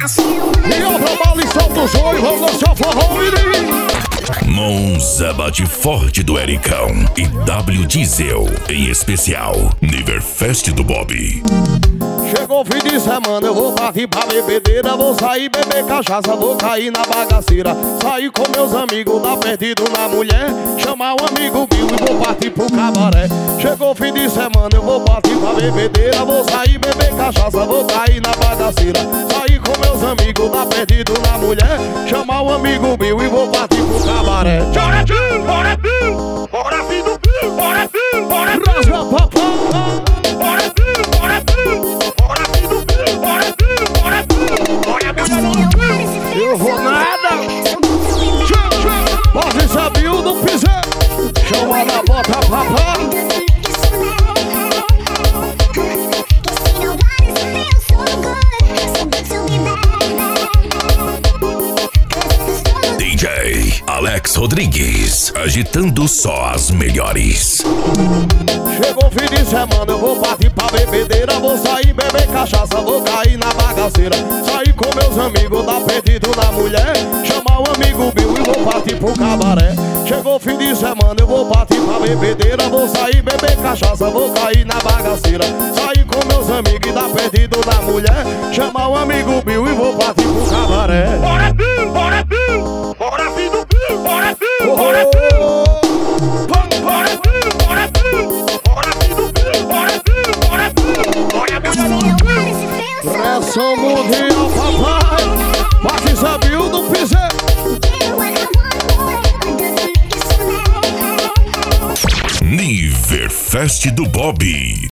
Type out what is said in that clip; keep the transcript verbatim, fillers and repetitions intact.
E obra bala e solta o som e vamos dançar forró, menino. Monza bate forte do Ericão e W Diesel, em especial, Niverfest do Bob. Chegou o fim de semana, eu vou partir pra bebedeira. Vou sair beber cachaça, vou cair na bagaceira. Sair com meus amigos, dar perdido na mulher. Chamar um amigo meu e vou partir pro cabaré. Chegou o fim de semana, eu vou partir pra bebedeira. Vou sair beber cachaça, vou cair na bagaceira. Sair com meus amigos, dar perdido na mulher. Chamar um amigo meu e vou partir pro cabaré. Bora, Bill! Bora, Bill! Bora, filho do Bill! Bora, Bill! Bora, Bill! Rasga, papai! Bora, Bill! Bora, Bill! Bora, filho do Bill! Bora, Bill! Bora, Bill! Bora, Bill! Eu vou nada! Pode saber o do pisar! Chama na bota, papai! D J Alex Rodrigues, agitando só as melhores. Chegou o fim de semana, eu vou partir pra bebedeira. Vou sair beber cachaça, vou cair na bagaceira. Sair com meus amigos, dar perdido na mulher. Chamar um amigo meu e vou partir pro cabaré. Chegou o fim de semana, eu vou partir pra bebedeira. Vou sair beber cachaça, vou cair na bagaceira. Sair com meus amigos e dar perdido na mulher. Chamar um amigo meu e vou partir pro cabaré. Bora, Bill! Bora, Bill! Bora, filho do Bill! Bora, Bill! Bora, Bill! Bora, Bill! Bora, Bill! Bora, filho do Bill! Bora, Bill! Bora, Bill! Bora, Bill! Pressão mundial, papai! Pode saber o do pisar! Niverfest do Bob.